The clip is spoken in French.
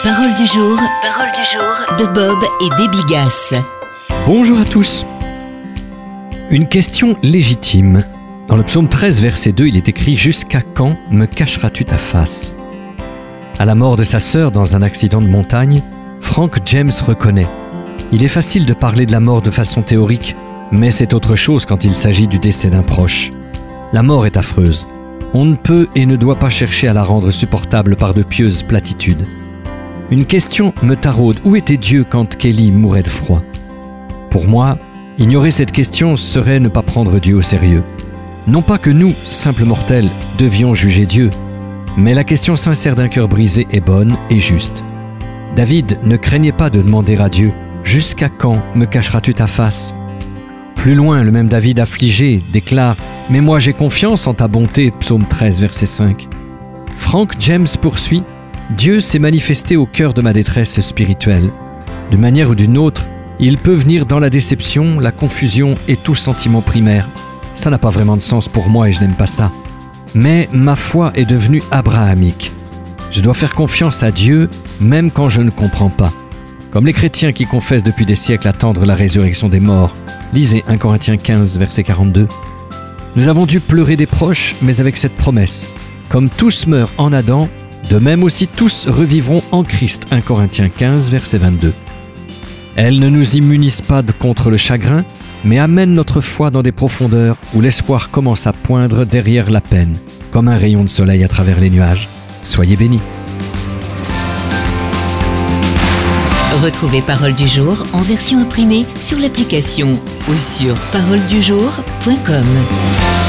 Parole du jour de Bob et Déby Gass. Bonjour à tous. Une question légitime. Dans le psaume 13, verset 2, il est écrit « Jusqu'à quand me cacheras-tu ta face ?» À la mort de sa sœur dans un accident de montagne, Frank James reconnaît « Il est facile de parler de la mort de façon théorique, mais c'est autre chose quand il s'agit du décès d'un proche. La mort est affreuse. On ne peut et ne doit pas chercher à la rendre supportable par de pieuses platitudes. Une question me taraude. Où était Dieu quand Kelly mourait de froid ? Pour moi, ignorer cette question serait ne pas prendre Dieu au sérieux. Non pas que nous, simples mortels, devions juger Dieu, mais la question sincère d'un cœur brisé est bonne et juste. David ne craignait pas de demander à Dieu « Jusqu'à quand me cacheras-tu ta face ?» Plus loin, le même David affligé déclare « Mais moi j'ai confiance en ta bonté » psaume 13, verset 5. Frank James poursuit « Dieu s'est manifesté au cœur de ma détresse spirituelle. D'une manière ou d'une autre, il peut venir dans la déception, la confusion et tout sentiment primaire. Ça n'a pas vraiment de sens pour moi et je n'aime pas ça. Mais ma foi est devenue abrahamique. Je dois faire confiance à Dieu même quand je ne comprends pas. Comme les chrétiens qui confessent depuis des siècles attendre la résurrection des morts. Lisez 1 Corinthiens 15, verset 42. Nous avons dû pleurer des proches, mais avec cette promesse. Comme tous meurent en Adam, de même aussi tous revivront en Christ. 1 Corinthiens 15, verset 22. Elle ne nous immunise pas contre le chagrin, mais amène notre foi dans des profondeurs où l'espoir commence à poindre derrière la peine, comme un rayon de soleil à travers les nuages. Soyez bénis. Retrouvez Parole du jour en version imprimée sur l'application ou sur paroledujour.com.